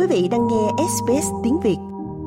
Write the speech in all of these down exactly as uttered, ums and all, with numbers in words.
vị đang nghe ét bê ét tiếng Việt.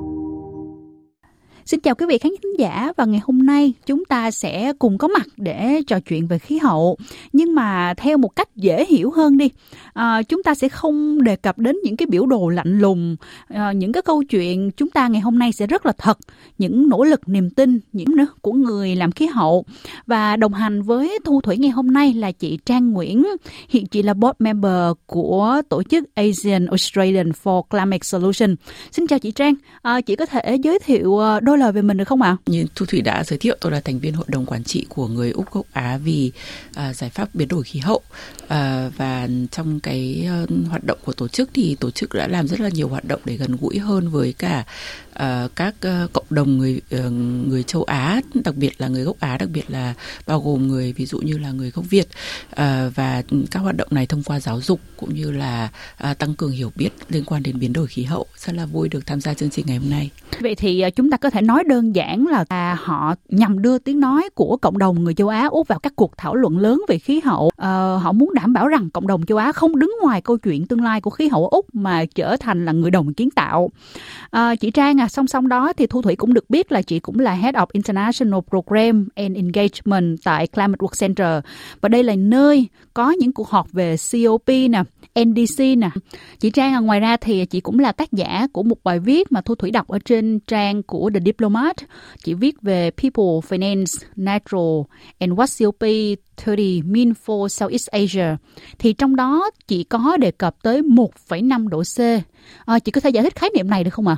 Xin chào quý vị khán giả, và ngày hôm nay chúng ta sẽ cùng có mặt để trò chuyện về khí hậu, nhưng mà theo một cách dễ hiểu hơn đi. À, chúng ta sẽ không đề cập đến những cái biểu đồ lạnh lùng, à, những cái câu chuyện chúng ta ngày hôm nay sẽ rất là thật, những nỗ lực, niềm tin những nữa của người làm khí hậu. Và đồng hành với Thu Thủy ngày hôm nay là chị Trang Nguyễn, hiện chị là board member của tổ chức Asian Australian for Climate Solution. Xin chào chị Trang, à, chị có thể giới thiệu đôi lời về mình được không ạ? Như Thu Thủy đã giới thiệu, tôi là thành viên hội đồng quản trị của người Úc gốc Á vì uh, giải pháp biến đổi khí hậu, uh, và trong cái uh, hoạt động của tổ chức thì tổ chức đã làm rất là nhiều hoạt động để gần gũi hơn với cả uh, các uh, cộng đồng người uh, người châu Á, đặc biệt là người gốc Á, đặc biệt là bao gồm người ví dụ như là người gốc Việt, uh, và các hoạt động này thông qua giáo dục cũng như là uh, tăng cường hiểu biết liên quan đến biến đổi khí hậu. Rất là vui được tham gia chương trình ngày hôm nay. Vậy thì uh, chúng ta có thể nói đơn giản là à, họ nhằm đưa tiếng nói của cộng đồng người châu Á Úc vào các cuộc thảo luận lớn về khí hậu. À, họ muốn đảm bảo rằng cộng đồng châu Á không đứng ngoài câu chuyện tương lai của khí hậu Úc mà trở thành là người đồng kiến tạo. À, chị Trang à, song song đó thì Thu Thủy cũng được biết là chị cũng là Head of International Program and Engagement tại Climate Work Center, và đây là nơi có những cuộc họp về xê o pê nè, en đê xê nè. Chị Trang à, ngoài ra thì chị cũng là tác giả của một bài viết mà Thu Thủy đọc ở trên trang của The Diplomat. Chị viết về People, Finance, Natural and what xê o pê ba mươi mean for Southeast Asia. Thì trong đó chị có đề cập tới một phẩy năm độ C. À, chị có thể giải thích khái niệm này được không ạ?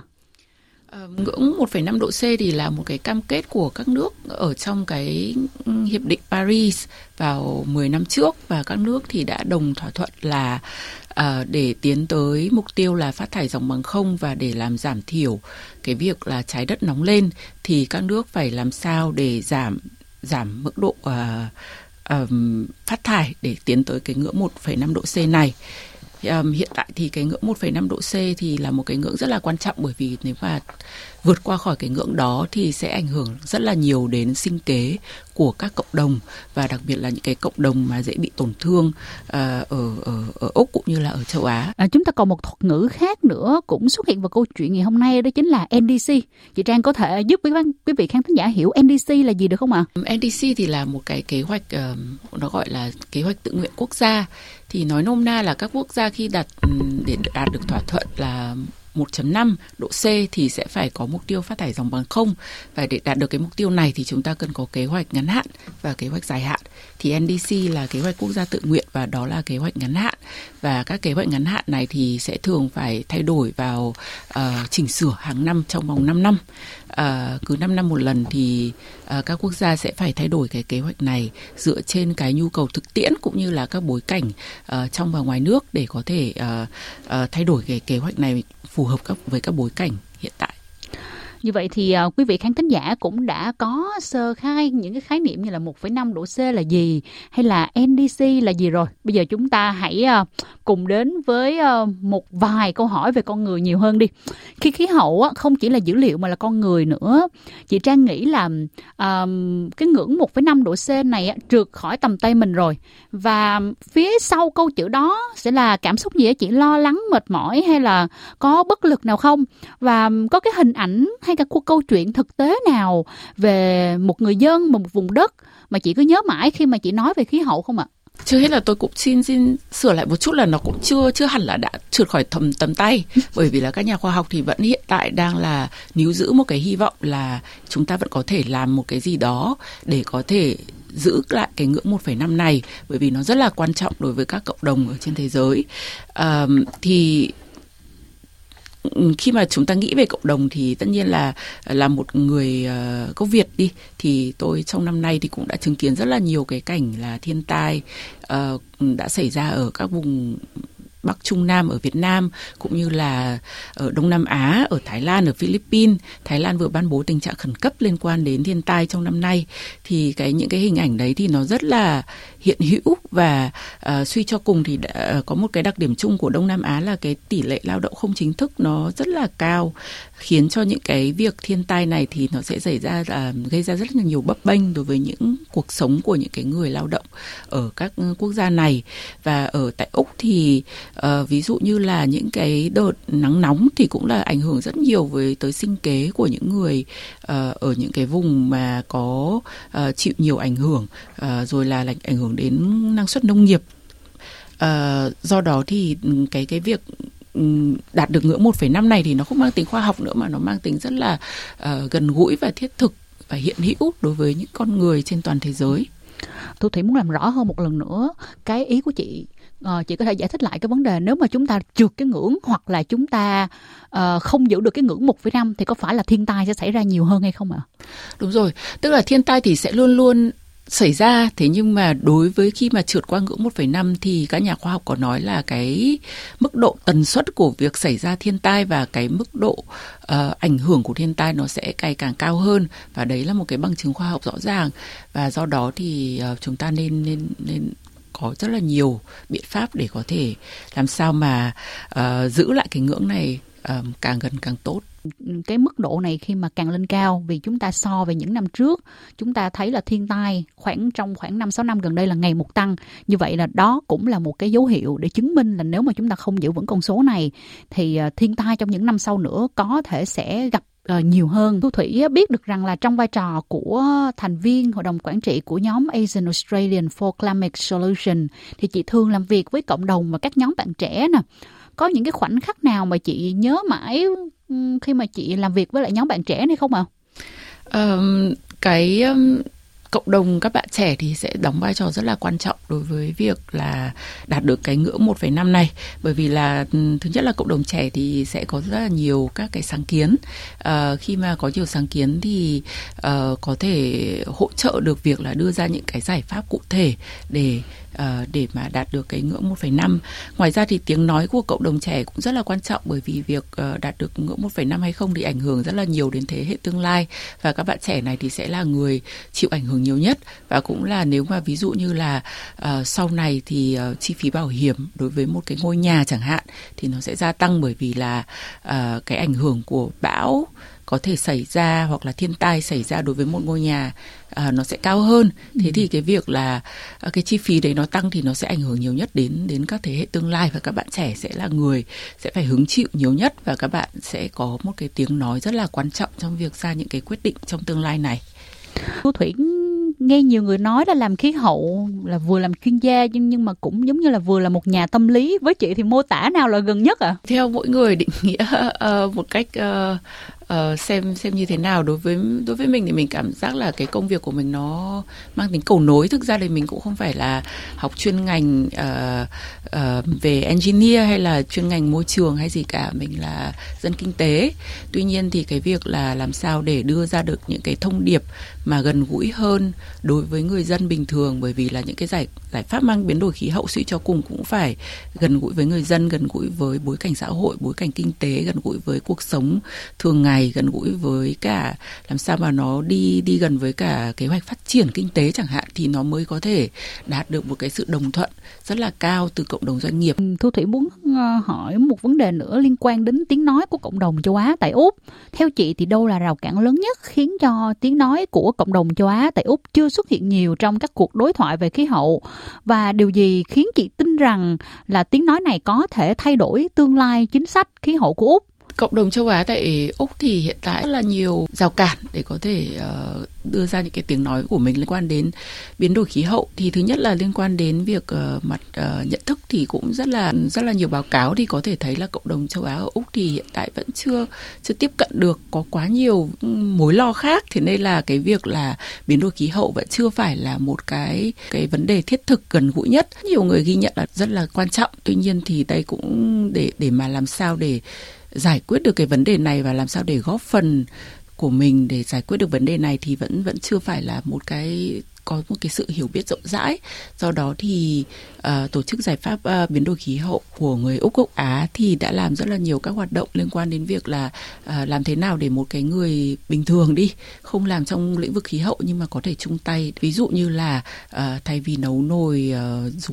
À? À, ngưỡng một phẩy năm độ C thì là một cái cam kết của các nước ở trong cái hiệp định Paris vào mười năm trước, và các nước thì đã đồng thỏa thuận là À, để tiến tới mục tiêu là phát thải dòng bằng không, và để làm giảm thiểu cái việc là trái đất nóng lên thì các nước phải làm sao để giảm giảm mức độ uh, uh, phát thải để tiến tới cái ngưỡng một phẩy năm độ C này. Um, hiện tại thì cái ngưỡng một phẩy năm độ C thì là một cái ngưỡng rất là quan trọng, bởi vì nếu mà vượt qua khỏi cái ngưỡng đó thì sẽ ảnh hưởng rất là nhiều đến sinh kế của các cộng đồng, và đặc biệt là những cái cộng đồng mà dễ bị tổn thương uh, ở, ở, ở Úc cũng như là ở châu Á. À, chúng ta còn một thuật ngữ khác nữa cũng xuất hiện vào câu chuyện ngày hôm nay, đó chính là en đê xê. Chị Trang có thể giúp quý, quý vị khán thính giả hiểu en đê xê là gì được không ạ? en đê xê thì là một cái kế hoạch, uh, nó gọi là kế hoạch tự nguyện quốc gia. Thì nói nôm na là các quốc gia khi đặt để đạt được thỏa thuận là một phẩy năm độ C thì sẽ phải có mục tiêu phát thải dòng bằng không. Và để đạt được cái mục tiêu này thì chúng ta cần có kế hoạch ngắn hạn và kế hoạch dài hạn. Thì en đê xê là kế hoạch quốc gia tự nguyện, và đó là kế hoạch ngắn hạn. Và các kế hoạch ngắn hạn này thì sẽ thường phải thay đổi vào uh, chỉnh sửa hàng năm trong vòng năm năm. Uh, cứ năm năm một lần thì uh, các quốc gia sẽ phải thay đổi cái kế hoạch này dựa trên cái nhu cầu thực tiễn cũng như là các bối cảnh uh, trong và ngoài nước để có thể uh, uh, thay đổi cái kế hoạch này phù hợp các, với các bối cảnh hiện tại. Như vậy thì uh, quý vị khán thính giả cũng đã có sơ khai những cái khái niệm như là một phẩy năm độ C là gì, hay là en đê xê là gì rồi. Bây giờ chúng ta hãy uh, cùng đến với uh, một vài câu hỏi về con người nhiều hơn đi. Khi khí hậu uh, không chỉ là dữ liệu mà là con người nữa, chị Trang nghĩ là uh, cái ngưỡng một phẩy năm độ C này uh, trượt khỏi tầm tay mình rồi. Và phía sau câu chữ đó sẽ là cảm xúc gì? Chị lo lắng, mệt mỏi hay là có bất lực nào không? Và có cái hình ảnh hay cả cuộc câu chuyện thực tế nào về một người dân, một vùng đất mà chị cứ nhớ mãi khi mà chị nói về khí hậu không ạ? Chưa hết là tôi cũng xin xin sửa lại một chút là nó cũng chưa chưa hẳn là đã trượt khỏi tầm tầm tay, bởi vì là các nhà khoa học thì vẫn hiện tại đang là níu giữ một cái hy vọng là chúng ta vẫn có thể làm một cái gì đó để có thể giữ lại cái ngưỡng một phẩy năm này, bởi vì nó rất là quan trọng đối với các cộng đồng ở trên thế giới. À, thì khi mà chúng ta nghĩ về cộng đồng thì tất nhiên là là một người uh, gốc Việt đi, thì tôi trong năm nay thì cũng đã chứng kiến rất là nhiều cái cảnh là thiên tai uh, đã xảy ra ở các vùng Bắc Trung Nam ở Việt Nam, cũng như là ở Đông Nam Á, ở Thái Lan, ở Philippines. Thái Lan vừa ban bố tình trạng khẩn cấp liên quan đến thiên tai trong năm nay. Thì cái những cái hình ảnh đấy thì nó rất là hiện hữu, và uh, suy cho cùng thì đã, uh, có một cái đặc điểm chung của Đông Nam Á là cái tỷ lệ lao động không chính thức nó rất là cao, khiến cho những cái việc thiên tai này thì nó sẽ xảy ra uh, gây ra rất là nhiều bấp bênh đối với những cuộc sống của những cái người lao động ở các quốc gia này. Và ở tại Úc thì uh, ví dụ như là những cái đợt nắng nóng thì cũng là ảnh hưởng rất nhiều với tới sinh kế của những người uh, ở những cái vùng mà có uh, chịu nhiều ảnh hưởng, uh, rồi là, là ảnh hưởng đến năng suất nông nghiệp. Uh, do đó thì cái cái việc đạt được ngưỡng một phẩy năm này thì nó không mang tính khoa học nữa, mà nó mang tính rất là uh, gần gũi và thiết thực và hiện hữu đối với những con người trên toàn thế giới. Thu Thủy muốn làm rõ hơn một lần nữa cái ý của chị. Uh, chị có thể giải thích lại cái vấn đề nếu mà chúng ta trượt cái ngưỡng hoặc là chúng ta uh, không giữ được cái ngưỡng một phẩy năm thì có phải là thiên tai sẽ xảy ra nhiều hơn hay không ạ? Đúng rồi, tức là thiên tai thì sẽ luôn luôn xảy ra, thế nhưng mà đối với khi mà trượt qua ngưỡng một phẩy năm thì các nhà khoa học có nói là cái mức độ tần suất của việc xảy ra thiên tai và cái mức độ uh, ảnh hưởng của thiên tai nó sẽ ngày càng cao hơn, và đấy là một cái bằng chứng khoa học rõ ràng. Và do đó thì uh, chúng ta nên nên nên có rất là nhiều biện pháp để có thể làm sao mà uh, giữ lại cái ngưỡng này uh, càng gần càng tốt. Cái mức độ này khi mà càng lên cao, vì chúng ta so về những năm trước, chúng ta thấy là thiên tai khoảng trong khoảng năm sáu năm gần đây là ngày một tăng. Như vậy là đó cũng là một cái dấu hiệu để chứng minh là nếu mà chúng ta không giữ vững con số này thì thiên tai trong những năm sau nữa có thể sẽ gặp Uh, nhiều hơn. Thu Thủy biết được rằng là trong vai trò của thành viên hội đồng quản trị của nhóm Asian Australian for Climate Solution thì chị thường làm việc với cộng đồng và các nhóm bạn trẻ nè. Có những cái khoảnh khắc nào mà chị nhớ mãi khi mà chị làm việc với lại nhóm bạn trẻ này không ạ? À? Um, cái um, cộng đồng các bạn trẻ thì sẽ đóng vai trò rất là quan trọng đối với việc là đạt được cái ngưỡng một phẩy năm này. Bởi vì là thứ nhất là cộng đồng trẻ thì sẽ có rất là nhiều các cái sáng kiến. À, khi mà có nhiều sáng kiến thì uh, có thể hỗ trợ được việc là đưa ra những cái giải pháp cụ thể để Uh, để mà đạt được cái ngưỡng một phẩy năm. Ngoài ra thì tiếng nói của cộng đồng trẻ cũng rất là quan trọng, bởi vì việc uh, đạt được ngưỡng một phẩy năm hay không thì ảnh hưởng rất là nhiều đến thế hệ tương lai, và các bạn trẻ này thì sẽ là người chịu ảnh hưởng nhiều nhất. Và cũng là nếu mà ví dụ như là uh, sau này thì uh, chi phí bảo hiểm đối với một cái ngôi nhà chẳng hạn thì nó sẽ gia tăng, bởi vì là uh, cái ảnh hưởng của bão có thể xảy ra hoặc là thiên tai xảy ra đối với một ngôi nhà à, nó sẽ cao hơn. Thế ừ. thì cái việc là à, cái chi phí đấy nó tăng thì nó sẽ ảnh hưởng nhiều nhất đến đến các thế hệ tương lai, và các bạn trẻ sẽ là người sẽ phải hứng chịu nhiều nhất, và các bạn sẽ có một cái tiếng nói rất là quan trọng trong việc ra những cái quyết định trong tương lai này. Thu Thủy nghe nhiều người nói là làm khí hậu là vừa làm chuyên gia nhưng nhưng mà cũng giống như là vừa là một nhà tâm lý. Với chị thì mô tả nào là gần nhất ạ? À? Theo mỗi người định nghĩa uh, một cách uh, uh, xem xem như thế nào. Đối với đối với mình thì mình cảm giác là cái công việc của mình nó mang tính cầu nối. Thực ra thì mình cũng không phải là học chuyên ngành uh, uh, về engineer hay là chuyên ngành môi trường hay gì cả. Mình là dân kinh tế. Tuy nhiên thì cái việc là làm sao để đưa ra được những cái thông điệp mà gần gũi hơn đối với người dân bình thường, bởi vì là những cái giải giải pháp mang biến đổi khí hậu suy cho cùng cũng phải gần gũi với người dân, gần gũi với bối cảnh xã hội, bối cảnh kinh tế, gần gũi với cuộc sống thường ngày, gần gũi với cả làm sao mà nó đi đi gần với cả kế hoạch phát triển kinh tế chẳng hạn, thì nó mới có thể đạt được một cái sự đồng thuận rất là cao từ cộng đồng doanh nghiệp. Thu Thủy muốn hỏi một vấn đề nữa liên quan đến tiếng nói của cộng đồng châu Á tại Úc. Theo chị thì đâu là rào cản lớn nhất khiến cho tiếng nói của cộng đồng châu Á tại Úc chưa xuất hiện nhiều trong các cuộc đối thoại về khí hậu, và điều gì khiến chị tin rằng là tiếng nói này có thể thay đổi tương lai chính sách khí hậu của Úc? Cộng đồng châu Á tại Úc thì hiện tại rất là nhiều rào cản để có thể uh, đưa ra những cái tiếng nói của mình liên quan đến biến đổi khí hậu. Thì thứ nhất là liên quan đến việc uh, mặt uh, nhận thức, thì cũng rất là rất là nhiều báo cáo thì có thể thấy là cộng đồng châu Á ở Úc thì hiện tại vẫn chưa chưa tiếp cận được, có quá nhiều mối lo khác. Thế nên là cái việc là biến đổi khí hậu vẫn chưa phải là một cái cái vấn đề thiết thực gần gũi nhất. Nhiều người ghi nhận là rất là quan trọng. Tuy nhiên thì đây cũng để để mà làm sao để giải quyết được cái vấn đề này và làm sao để góp phần của mình để giải quyết được vấn đề này thì vẫn vẫn chưa phải là một cái có một cái sự hiểu biết rộng rãi. Do đó thì uh, tổ chức giải pháp uh, biến đổi khí hậu của người Úc gốc Á thì đã làm rất là nhiều các hoạt động liên quan đến việc là uh, làm thế nào để một cái người bình thường đi, không làm trong lĩnh vực khí hậu nhưng mà có thể chung tay. Ví dụ như là uh, thay vì nấu nồi uh, dùng bếp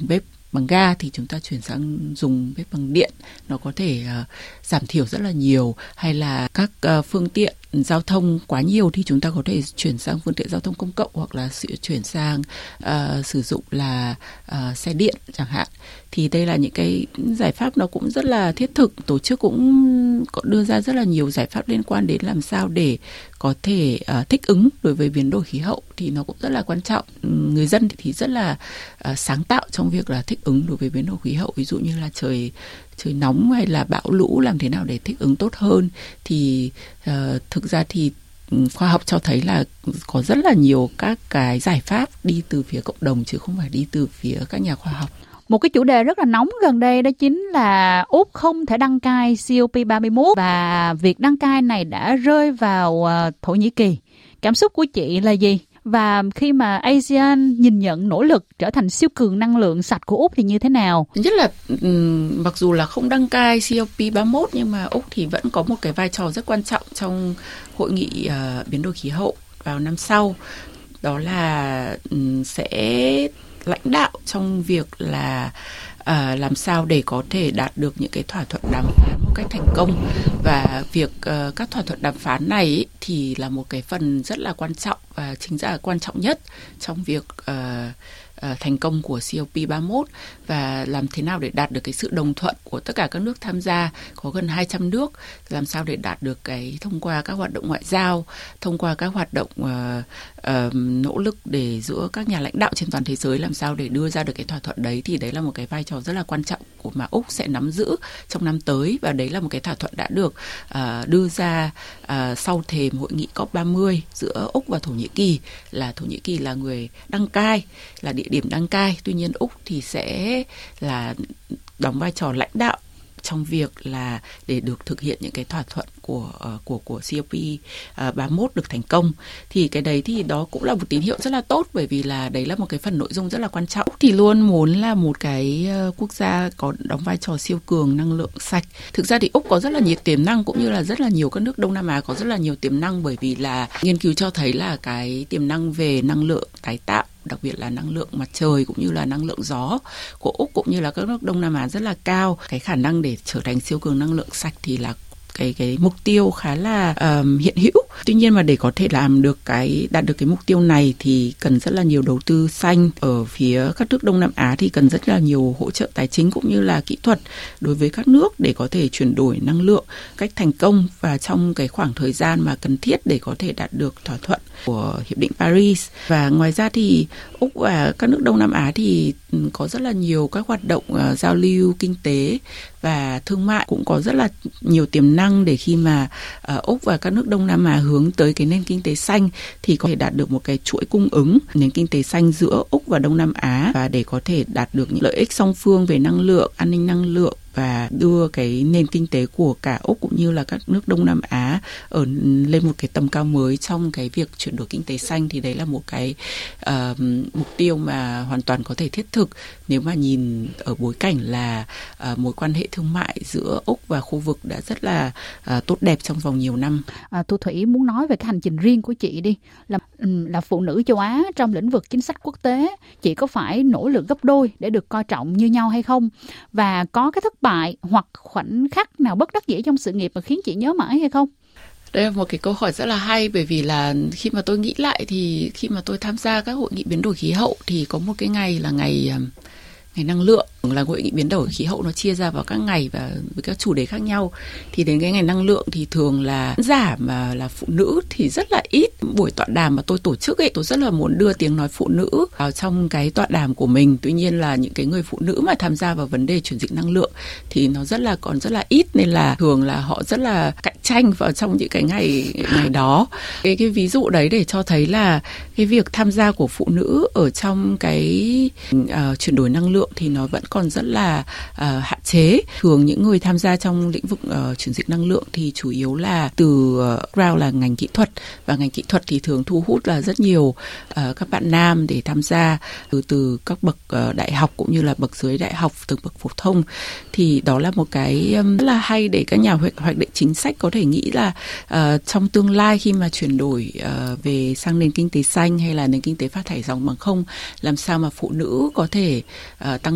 bằng ga thì chúng ta chuyển sang dùng bếp bằng điện, nó có thể uh, giảm thiểu rất là nhiều. Hay là các uh, phương tiện giao thông quá nhiều thì chúng ta có thể chuyển sang phương tiện giao thông công cộng, hoặc là sự chuyển sang uh, sử dụng là uh, xe điện chẳng hạn. Thì đây là những cái giải pháp nó cũng rất là thiết thực. Tổ chức cũng đưa ra rất là nhiều giải pháp liên quan đến làm sao để có thể uh, thích ứng đối với biến đổi khí hậu, thì nó cũng rất là quan trọng. Người dân thì rất là uh, sáng tạo trong việc là thích ứng đối với biến đổi khí hậu, ví dụ như là trời trời nóng hay là bão lũ, làm thế nào để thích ứng tốt hơn. Thì uh, thực ra thì khoa học cho thấy là có rất là nhiều các cái giải pháp đi từ phía cộng đồng chứ không phải đi từ phía các nhà khoa học. Một cái chủ đề rất là nóng gần đây đó chính là Úc không thể đăng cai C O P ba mươi mốt, và việc đăng cai này đã rơi vào Thổ Nhĩ Kỳ. Cảm xúc của chị là gì? Và khi mà a sê an nhìn nhận nỗ lực trở thành siêu cường năng lượng sạch của Úc thì như thế nào? Nhất là um, mặc dù là không đăng cai C O P ba mươi mốt nhưng mà Úc thì vẫn có một cái vai trò rất quan trọng trong hội nghị uh, biến đổi khí hậu vào năm sau. Đó là um, sẽ lãnh đạo trong việc là uh, làm sao để có thể đạt được những cái thỏa thuận đàm phán một cách thành công. Và việc uh, các thỏa thuận đàm phán này ý, thì là một cái phần rất là quan trọng và chính ra là quan trọng nhất trong việc uh, uh, thành công của C O P ba mươi mốt, và làm thế nào để đạt được cái sự đồng thuận của tất cả các nước tham gia, có gần hai trăm nước, làm sao để đạt được cái thông qua các hoạt động ngoại giao, thông qua các hoạt động uh, uh, nỗ lực để giữa các nhà lãnh đạo trên toàn thế giới làm sao để đưa ra được cái thỏa thuận đấy. Thì đấy là một cái vai trò rất là quan trọng của mà Úc sẽ nắm giữ trong năm tới, và đấy là một cái thỏa thuận đã được uh, đưa ra uh, sau thềm hội nghị C O P ba mươi giữa Úc và Thổ Nhĩ Kỳ, là Thổ Nhĩ Kỳ là người đăng cai, là địa điểm đăng cai, tuy nhiên Úc thì sẽ là đóng vai trò lãnh đạo trong việc là để được thực hiện những cái thỏa thuận của uh, của của C O P uh, ba mươi mốt được thành công. Thì cái đấy thì đó cũng là một tín hiệu rất là tốt, bởi vì là đấy là một cái phần nội dung rất là quan trọng. Thì luôn muốn là một cái uh, quốc gia có đóng vai trò siêu cường năng lượng sạch. Thực ra thì Úc có rất là nhiều tiềm năng, cũng như là rất là nhiều các nước Đông Nam Á có rất là nhiều tiềm năng, bởi vì là nghiên cứu cho thấy là cái tiềm năng về năng lượng tái tạo, đặc biệt là năng lượng mặt trời cũng như là năng lượng gió của Úc cũng như là các nước Đông Nam Á rất là cao. Cái khả năng để trở thành siêu cường năng lượng sạch thì là cái cái mục tiêu khá là um, hiện hữu. Tuy nhiên mà để có thể làm được cái đạt được cái mục tiêu này thì cần rất là nhiều đầu tư xanh. Ở phía các nước Đông Nam Á thì cần rất là nhiều hỗ trợ tài chính cũng như là kỹ thuật đối với các nước để có thể chuyển đổi năng lượng cách thành công và trong cái khoảng thời gian mà cần thiết để có thể đạt được thỏa thuận của Hiệp định Paris. Và ngoài ra thì Úc và các nước Đông Nam Á thì có rất là nhiều các hoạt động uh, giao lưu kinh tế và thương mại, cũng có rất là nhiều tiềm năng để khi mà uh, Úc và các nước Đông Nam Á hướng tới cái nền kinh tế xanh thì có thể đạt được một cái chuỗi cung ứng nền kinh tế xanh giữa Úc và Đông Nam Á, và để có thể đạt được những lợi ích song phương về năng lượng, an ninh năng lượng và đưa cái nền kinh tế của cả Úc cũng như là các nước Đông Nam Á ở lên một cái tầm cao mới trong cái việc chuyển đổi kinh tế xanh. Thì đấy là một cái uh, mục tiêu mà hoàn toàn có thể thiết thực nếu mà nhìn ở bối cảnh là uh, mối quan hệ thương mại giữa Úc và khu vực đã rất là uh, tốt đẹp trong vòng nhiều năm. À, Thu Thủy muốn nói về cái hành trình riêng của chị đi, là là phụ nữ châu Á trong lĩnh vực chính sách quốc tế, chị có phải nỗ lực gấp đôi để được coi trọng như nhau hay không? Và có cái thất bại hoặc khoảnh khắc nào bất đắc dĩ trong sự nghiệp mà khiến chị nhớ mãi hay không? Đây là một cái câu hỏi rất là hay, bởi vì là khi mà tôi nghĩ lại thì khi mà tôi tham gia các hội nghị biến đổi khí hậu thì có một cái ngày là ngày ngày năng lượng, là hội nghị biến đổi khí hậu nó chia ra vào các ngày và với các chủ đề khác nhau. Thì đến cái ngày năng lượng thì thường là giả mà là phụ nữ thì rất là ít. Buổi tọa đàm mà tôi tổ chức ấy, tôi rất là muốn đưa tiếng nói phụ nữ vào trong cái tọa đàm của mình. Tuy nhiên là những cái người phụ nữ mà tham gia vào vấn đề chuyển dịch năng lượng thì nó rất là còn rất là ít, nên là thường là họ rất là cạnh tranh vào trong những cái ngày ngày đó. Cái cái ví dụ đấy để cho thấy là cái việc tham gia của phụ nữ ở trong cái uh, chuyển đổi năng lượng thì nó vẫn còn rất là uh, hạn chế. Thường những người tham gia trong lĩnh vực uh, chuyển dịch năng lượng thì chủ yếu là từ uh, background là ngành kỹ thuật, và ngành kỹ thuật thì thường thu hút là rất nhiều uh, các bạn nam để tham gia từ từ các bậc uh, đại học cũng như là bậc dưới đại học, từ bậc phổ thông. Thì đó là một cái um, rất là hay để các nhà hoạch, hoạch định chính sách có thể nghĩ là uh, trong tương lai khi mà chuyển đổi uh, về sang nền kinh tế xanh hay là nền kinh tế phát thải ròng bằng không, làm sao mà phụ nữ có thể uh, tăng cường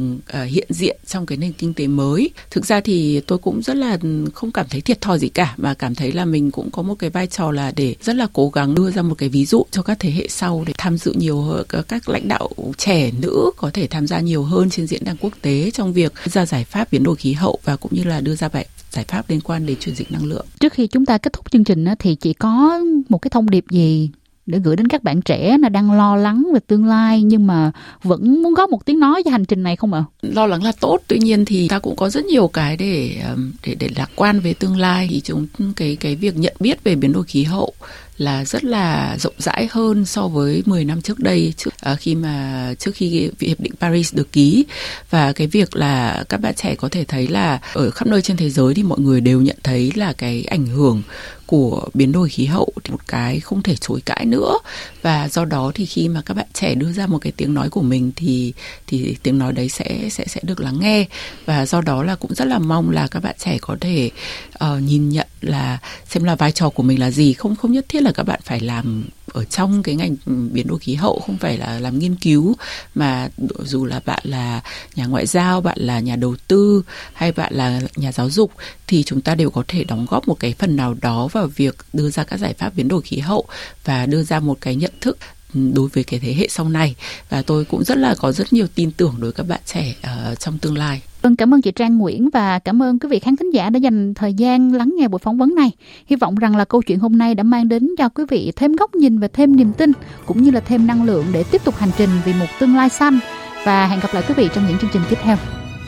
càng uh, hiện diện trong cái nền kinh tế mới. Thực ra thì tôi cũng rất là không cảm thấy thiệt thòi gì cả, mà cảm thấy là mình cũng có một cái vai trò là để rất là cố gắng đưa ra một cái ví dụ cho các thế hệ sau để tham dự nhiều hơn, các lãnh đạo trẻ nữ có thể tham gia nhiều hơn trên diễn đàn quốc tế trong việc ra giải pháp biến đổi khí hậu và cũng như là đưa ra bài giải pháp liên quan đến chuyển dịch năng lượng. Trước khi chúng ta kết thúc chương trình thì chị có một cái thông điệp gì để gửi đến các bạn trẻ là đang lo lắng về tương lai nhưng mà vẫn muốn góp một tiếng nói cho hành trình này không ạ? Lo lắng là tốt, tuy nhiên thì ta cũng có rất nhiều cái để để để lạc quan về tương lai. Thì chúng cái cái việc nhận biết về biến đổi khí hậu là rất là rộng rãi hơn so với mười năm trước đây, trước, à, khi mà trước khi hiệp định Paris được ký. Và cái việc là các bạn trẻ có thể thấy là ở khắp nơi trên thế giới thì mọi người đều nhận thấy là cái ảnh hưởng của biến đổi khí hậu thì một cái không thể chối cãi nữa, và do đó thì khi mà các bạn trẻ đưa ra một cái tiếng nói của mình thì thì tiếng nói đấy sẽ sẽ sẽ được lắng nghe, và do đó là cũng rất là mong là các bạn trẻ có thể uh, nhìn nhận là xem là vai trò của mình là gì, không không nhất thiết là các bạn phải làm ở trong cái ngành biến đổi khí hậu, không phải là làm nghiên cứu, mà dù là bạn là nhà ngoại giao, bạn là nhà đầu tư hay bạn là nhà giáo dục thì chúng ta đều có thể đóng góp một cái phần nào đó vào việc đưa ra các giải pháp biến đổi khí hậu và đưa ra một cái nhận thức đối với cái thế hệ sau này. Và tôi cũng rất là có rất nhiều tin tưởng đối với các bạn trẻ uh, trong tương lai. Vâng, cảm ơn chị Trang Nguyễn và cảm ơn quý vị khán thính giả đã dành thời gian lắng nghe buổi phỏng vấn này. Hy vọng rằng là câu chuyện hôm nay đã mang đến cho quý vị thêm góc nhìn và thêm niềm tin cũng như là thêm năng lượng để tiếp tục hành trình vì một tương lai xanh. Và hẹn gặp lại quý vị trong những chương trình tiếp theo.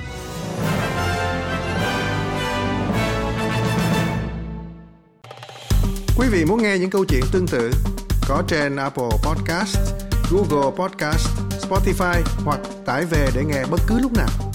Quý vị muốn nghe những câu chuyện tương tự có trên Apple Podcast, Google Podcast, Spotify hoặc tải về để nghe bất cứ lúc nào.